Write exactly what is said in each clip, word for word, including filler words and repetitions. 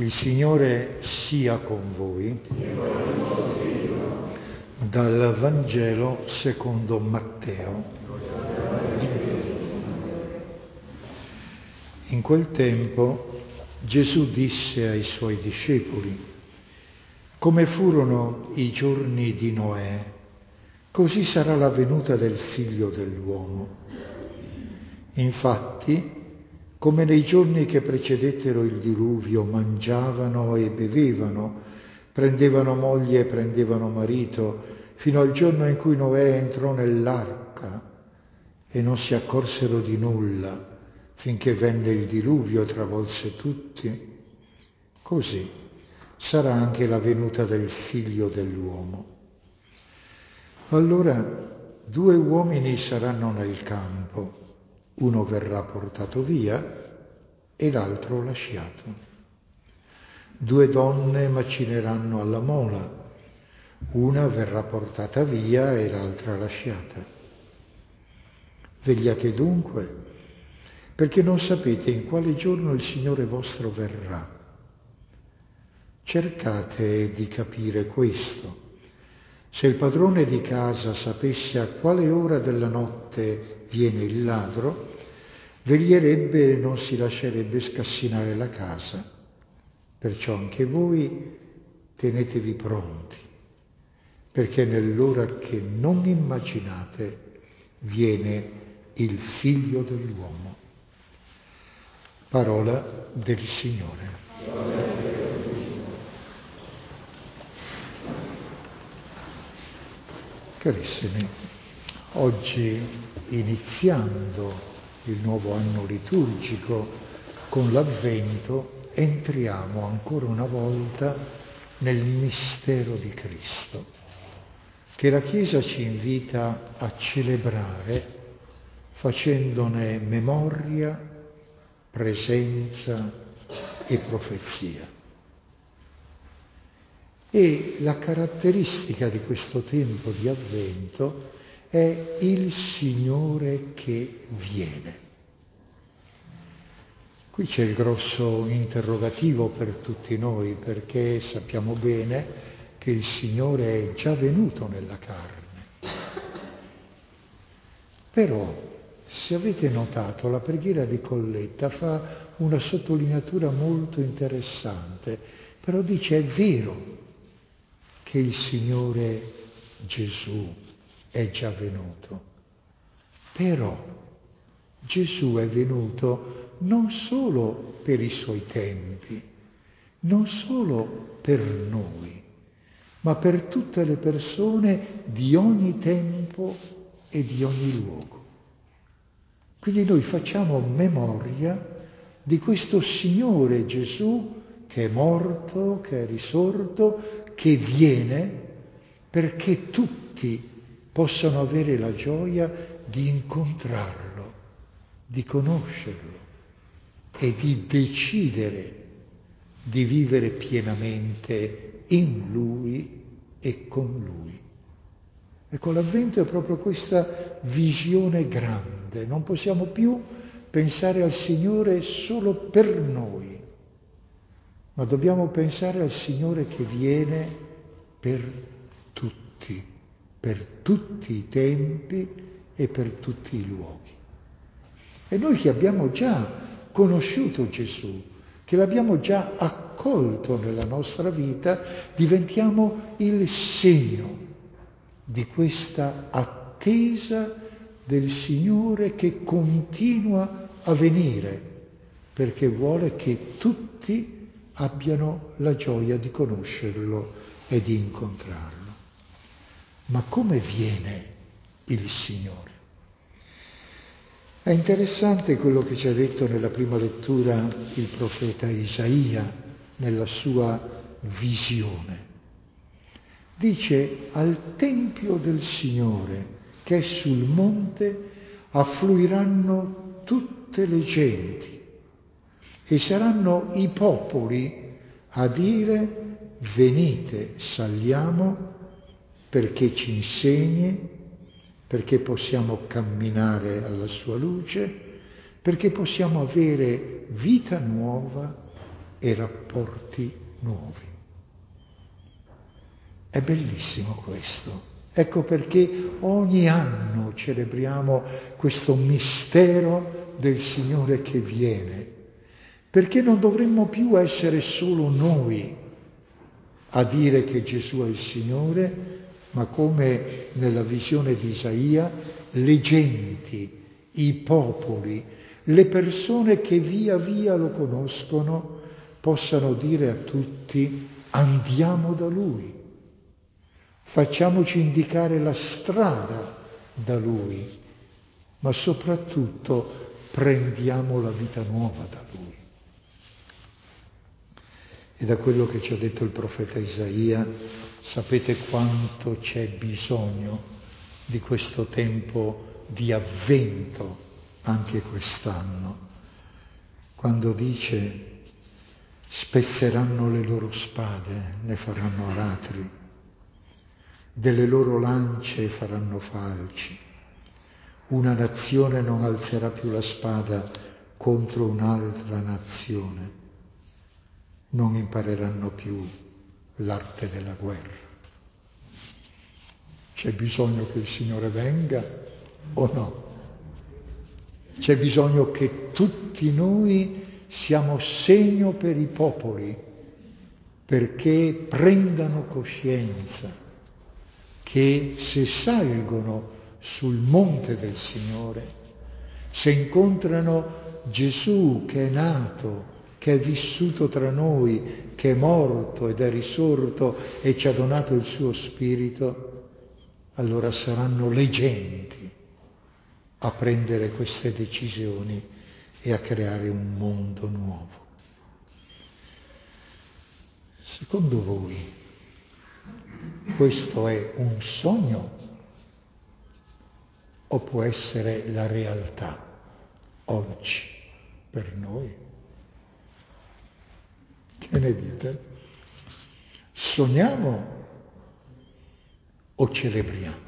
Il Signore sia con voi. Dal Vangelo secondo Matteo. In quel tempo Gesù disse ai suoi discepoli: come furono i giorni di Noè, così sarà la venuta del Figlio dell'uomo. Infatti, come nei giorni che precedettero il diluvio, mangiavano e bevevano, prendevano moglie e prendevano marito, fino al giorno in cui Noè entrò nell'arca e non si accorsero di nulla, finché venne il diluvio e travolse tutti, così sarà anche la venuta del Figlio dell'uomo. Allora due uomini saranno nel campo, uno verrà portato via e l'altro lasciato. Due donne macineranno alla mola, una verrà portata via e l'altra lasciata. Vegliate dunque, perché non sapete in quale giorno il Signore vostro verrà. Cercate di capire questo. Se il padrone di casa sapesse a quale ora della notte viene il ladro, veglierebbe e non si lascerebbe scassinare la casa. Perciò anche voi tenetevi pronti, perché nell'ora che non immaginate viene il Figlio dell'uomo. Parola del Signore. Carissimi, oggi, iniziando il nuovo anno liturgico con l'Avvento, entriamo ancora una volta nel mistero di Cristo, che la Chiesa ci invita a celebrare facendone memoria, presenza e profezia. E la caratteristica di questo tempo di Avvento è il Signore che viene. Qui c'è il grosso interrogativo per tutti noi, perché sappiamo bene che il Signore è già venuto nella carne. Però, se avete notato, la preghiera di Colletta fa una sottolineatura molto interessante, però dice: è vero che il Signore Gesù è già venuto, però Gesù è venuto non solo per i suoi tempi, non solo per noi, ma per tutte le persone di ogni tempo e di ogni luogo. Quindi noi facciamo memoria di questo Signore Gesù che è morto, che è risorto, che viene perché tutti possano avere la gioia di incontrarlo, di conoscerlo e di decidere di vivere pienamente in Lui e con Lui. Ecco, l'Avvento è proprio questa visione grande. Non possiamo più pensare al Signore solo per noi, ma dobbiamo pensare al Signore che viene per tutti, per tutti i tempi e per tutti i luoghi. E noi che abbiamo già conosciuto Gesù, che l'abbiamo già accolto nella nostra vita, diventiamo il segno di questa attesa del Signore che continua a venire, perché vuole che tutti abbiano la gioia di conoscerlo e di incontrarlo. Ma come viene il Signore? È interessante quello che ci ha detto nella prima lettura il profeta Isaia nella sua visione. Dice: al tempio del Signore che è sul monte affluiranno tutte le genti e saranno i popoli a dire: venite, saliamo, perché ci insegni, perché possiamo camminare alla sua luce, perché possiamo avere vita nuova e rapporti nuovi. È bellissimo questo. Ecco perché ogni anno celebriamo questo mistero del Signore che viene, perché non dovremmo più essere solo noi a dire che Gesù è il Signore, ma come nella visione di Isaia, le genti, i popoli, le persone che via via lo conoscono, possano dire a tutti: andiamo da Lui, facciamoci indicare la strada da Lui, ma soprattutto prendiamo la vita nuova da Lui. E da quello che ci ha detto il profeta Isaia, sapete quanto c'è bisogno di questo tempo di avvento anche quest'anno, quando dice: spezzeranno le loro spade, ne faranno aratri, delle loro lance faranno falci. Una nazione non alzerà più la spada contro un'altra nazione. Non impareranno più l'arte della guerra. C'è bisogno che il Signore venga o no? C'è bisogno che tutti noi siamo segno per i popoli, perché prendano coscienza che se salgono sul monte del Signore, se incontrano Gesù che è nato, che è vissuto tra noi, che è morto ed è risorto e ci ha donato il suo Spirito, allora saranno le genti a prendere queste decisioni e a creare un mondo nuovo. Secondo voi questo è un sogno o può essere la realtà oggi per noi? Che ne dite? Sogniamo o celebriamo?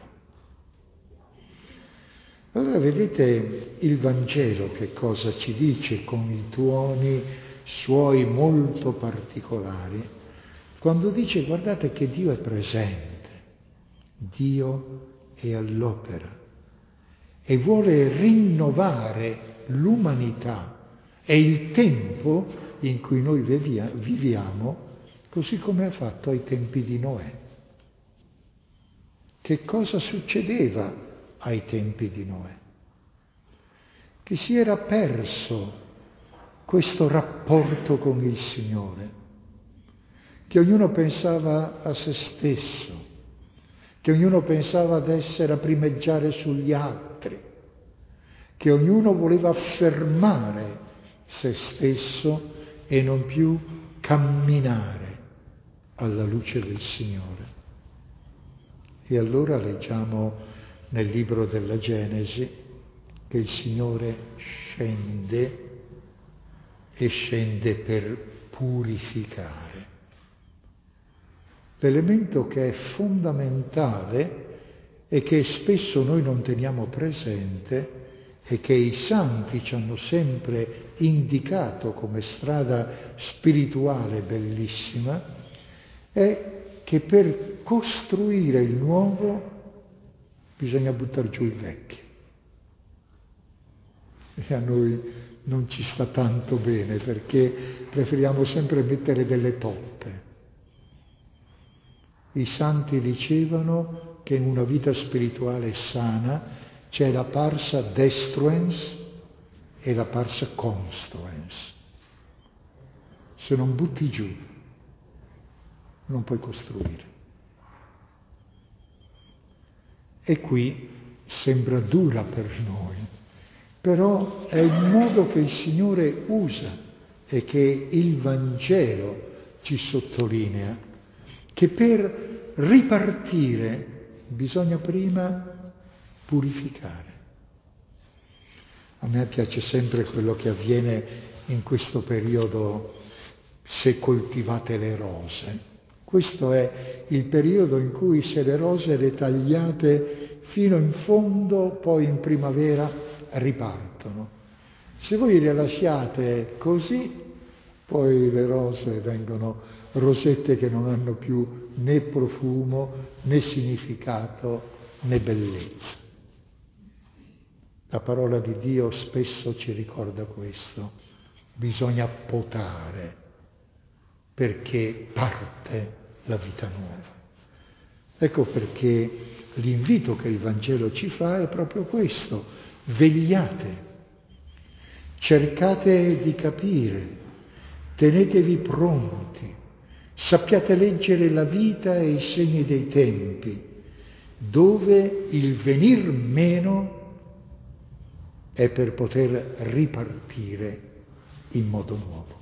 Allora vedete il Vangelo che cosa ci dice con i tuoni suoi molto particolari, quando dice: guardate che Dio è presente, Dio è all'opera e vuole rinnovare l'umanità e il tempo in cui noi viviamo, così come ha fatto ai tempi di Noè. Che cosa succedeva ai tempi di Noè? Che si era perso questo rapporto con il Signore, che ognuno pensava a se stesso, che ognuno pensava ad essere a primeggiare sugli altri, che ognuno voleva affermare se stesso e non più camminare alla luce del Signore. E allora leggiamo nel libro della Genesi che il Signore scende e scende per purificare. L'elemento che è fondamentale e che spesso noi non teniamo presente e che i santi ci hanno sempre indicato come strada spirituale bellissima, è che per costruire il nuovo bisogna buttare giù il vecchio. E a noi non ci sta tanto bene, perché preferiamo sempre mettere delle toppe. I santi dicevano che in una vita spirituale sana c'è la parsa destruens e la parsa construens. Se non butti giù, non puoi costruire. E qui sembra dura per noi, però è il modo che il Signore usa e che il Vangelo ci sottolinea, che per ripartire bisogna prima purificare. A me piace sempre quello che avviene in questo periodo, se coltivate le rose. Questo è il periodo in cui se le rose le tagliate fino in fondo, poi in primavera ripartono. Se voi le lasciate così, poi le rose vengono rosette che non hanno più né profumo, né significato, né bellezza. La parola di Dio spesso ci ricorda questo. Bisogna potare perché parte la vita nuova. Ecco perché l'invito che il Vangelo ci fa è proprio questo: vegliate, cercate di capire, tenetevi pronti, sappiate leggere la vita e i segni dei tempi, dove il venir meno è per poter ripartire in modo nuovo.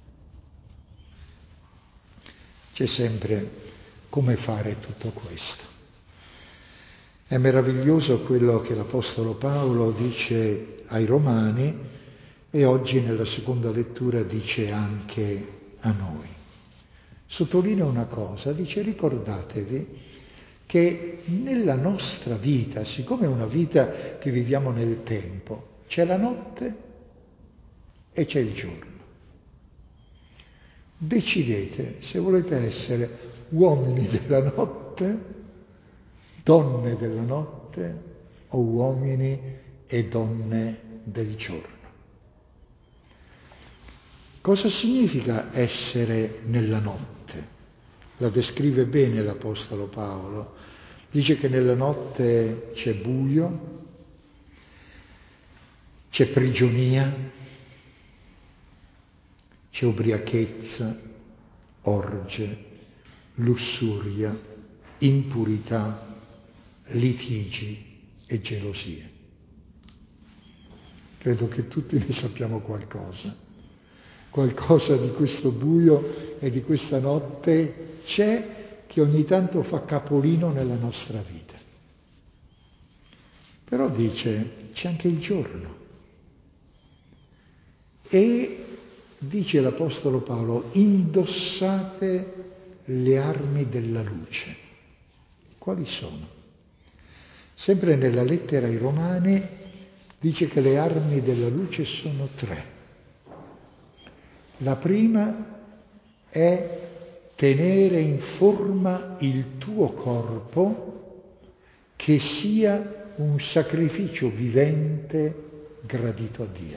C'è sempre come fare tutto questo. È meraviglioso quello che l'Apostolo Paolo dice ai Romani e oggi nella seconda lettura dice anche a noi. Sottolinea una cosa, dice: ricordatevi che nella nostra vita, siccome è una vita che viviamo nel tempo, c'è la notte e c'è il giorno. Decidete se volete essere uomini della notte, donne della notte o uomini e donne del giorno. Cosa significa essere nella notte? La descrive bene l'Apostolo Paolo. Dice che nella notte c'è buio, c'è prigionia, c'è ubriachezza, orge, lussuria, impurità, litigi e gelosie. Credo che tutti ne sappiamo qualcosa. Qualcosa di questo buio e di questa notte c'è, che ogni tanto fa capolino nella nostra vita. Però dice, c'è anche il giorno. E dice l'Apostolo Paolo: indossate le armi della luce. Quali sono? Sempre nella lettera ai Romani dice che le armi della luce sono tre. La prima è tenere in forma il tuo corpo che sia un sacrificio vivente gradito a Dio.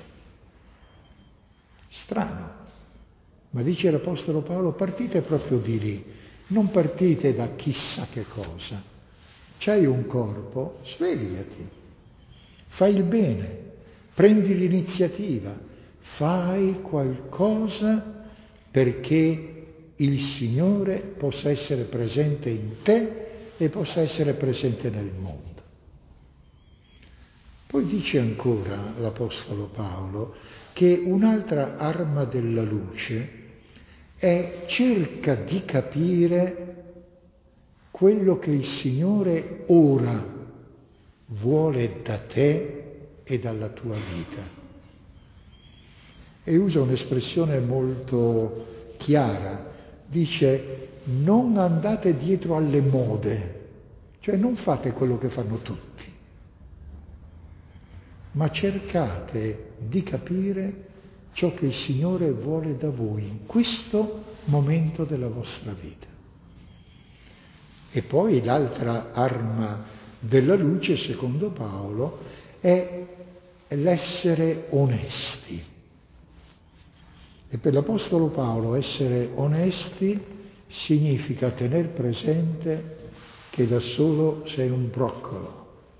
Strano, ma dice l'Apostolo Paolo: partite proprio di lì, non partite da chissà che cosa. C'hai un corpo, svegliati, fai il bene, prendi l'iniziativa, fai qualcosa perché il Signore possa essere presente in te e possa essere presente nel mondo. Poi dice ancora l'Apostolo Paolo che un'altra arma della luce è: cerca di capire quello che il Signore ora vuole da te e dalla tua vita. E usa un'espressione molto chiara, dice: non andate dietro alle mode, cioè non fate quello che fanno tutti, ma cercate di capire ciò che il Signore vuole da voi in questo momento della vostra vita. E poi l'altra arma della luce, secondo Paolo, è l'essere onesti. E per l'Apostolo Paolo essere onesti significa tener presente che da solo sei un broccolo,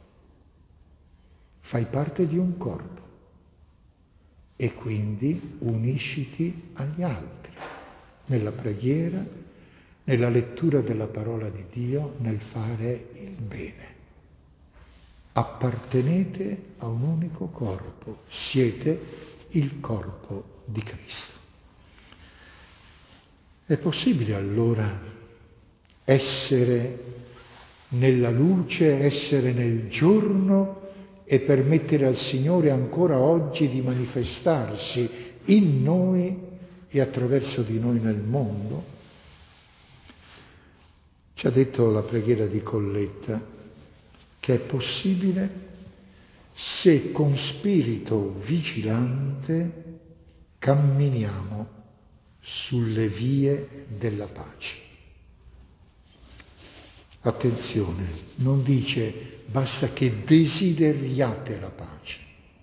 fai parte di un corpo e quindi unisciti agli altri nella preghiera, nella lettura della parola di Dio, nel fare il bene. Appartenete a un unico corpo, siete il corpo di Cristo. È possibile allora essere nella luce, essere nel giorno e permettere al Signore ancora oggi di manifestarsi in noi e attraverso di noi nel mondo? Ci ha detto la preghiera di Colletta che è possibile se con spirito vigilante camminiamo sulle vie della pace. Attenzione, non dice basta che desideriate la pace.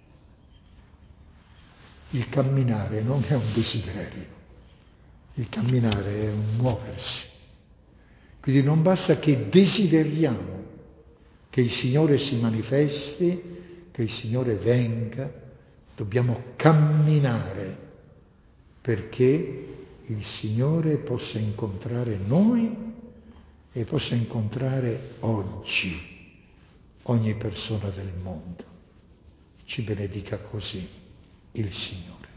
Il camminare non è un desiderio, il camminare è un muoversi. Quindi non basta che desideriamo che il Signore si manifesti, che il Signore venga, dobbiamo camminare perché il Signore possa incontrare noi e possa incontrare oggi ogni persona del mondo. Ci benedica così il Signore.